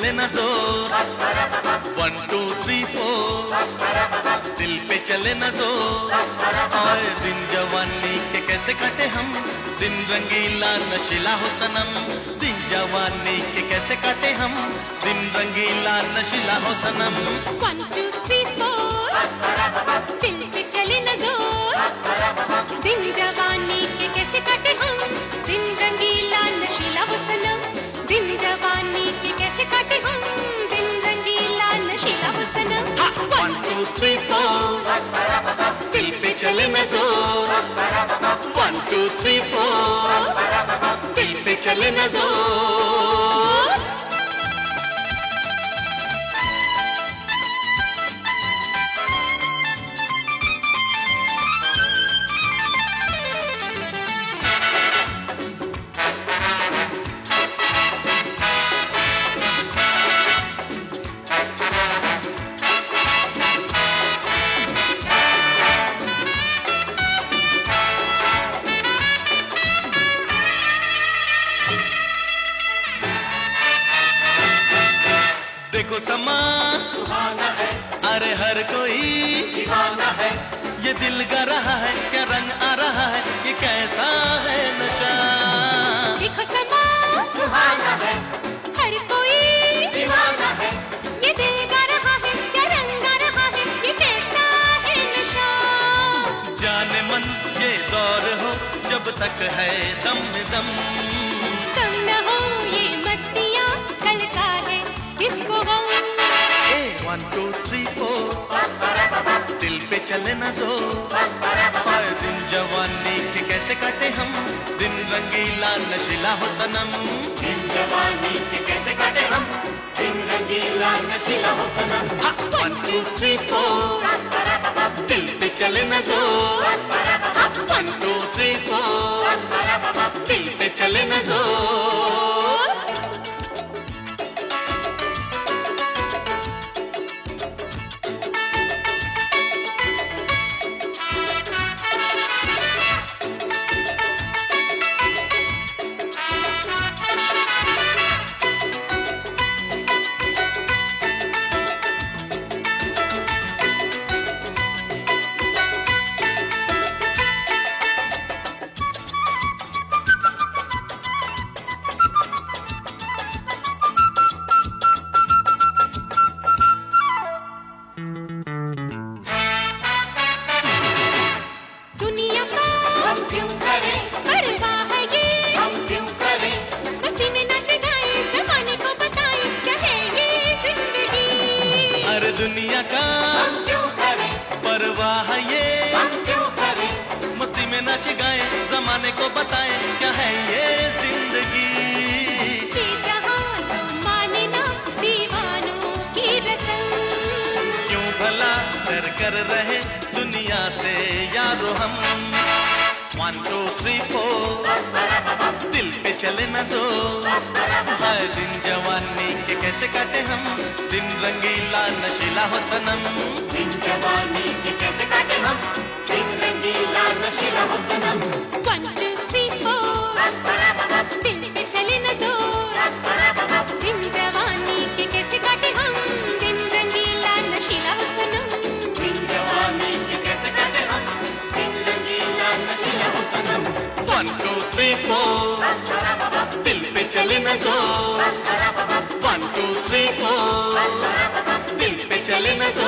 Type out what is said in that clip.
चले न जोर, 1 2 3 4, दिल पे चले न जोर। आए दिन जवानी के कैसे काटे हम, दिन रंगीला नशीला हो सनम। दिन जवानी के कैसे काटे हम, दिन रंगीला नशीला हो सनम। 1 2 3 4, दिल पे चले न जोर, दिन जवानी के कैसे काटे हम, दिन रंगीला नशीला हो सनम। दिन जवानी के कैसे काटे हम, दिन रंगीला नशीला हो सनम। 1 2 3 4, दिल पे चले न जोर, 1 2 3 4, दिल पे चले न जोर। देखो समा सुहाना है, अरे हर कोई दीवाना है। ये दिल गा रहा है, क्या रंग आ रहा है, ये कैसा है नशा। देखो समा सुहाना है, हर कोई दीवाना है। ये दिल गा रहा है, क्या रंग आ रहा है, ये कैसा है नशा। जाने मन ये दौर हो जब तक है दम में दम। तुम न हो ये मस्तियाँ, कल का है किसको गम। 1 2 3 4, दिल पे चले न जोर। आए दिन जवानी के कैसे काटे हम, दिन रंगीला नशीला हो सनम। दिन जवानी के कैसे काटे हम, दिन रंगीला नशीला हो सनम। 1 2 3 4, दिल पे चले न जोर। 1 2 3 4, दिल पे चले न जोर। दुनिया का हम क्यों करें, परवाह है ये, हम क्यों करें। मस्ती में नाचे गाए, जमाने को बताए क्या है ये जिंदगी। अरे दुनिया का हम क्यों करें, परवाह ये, हम क्यों करें। मस्ती में नाचे गाए, जमाने को बताए क्या है ये जिंदगी। ये जहां तो माने ना दीवानों की रस्म। क्यों भला डर कर रहे दुनिया से यारो हम। 1 2 3 4, दिल पे चले न जोर। हाय दिन जवानी के कैसे काटे हम, दिन रंगीला नशीला हो सनम। दिन जवानी के कैसे काटे हम, दिन रंगीला नशीला हो सनम। 1 2 3 4, दिल पे चले न जोर। दिन जवानी के कैसे काटे हम, दिन रंगीला नशीला हो सनम। दिन जवानी के कैसे काटे हम, दिन रंगीला नशीला हो सनम। 1 2 3 4, दिल पे चले न जोर। 1 2 3 4, दिल पे चले न जोर।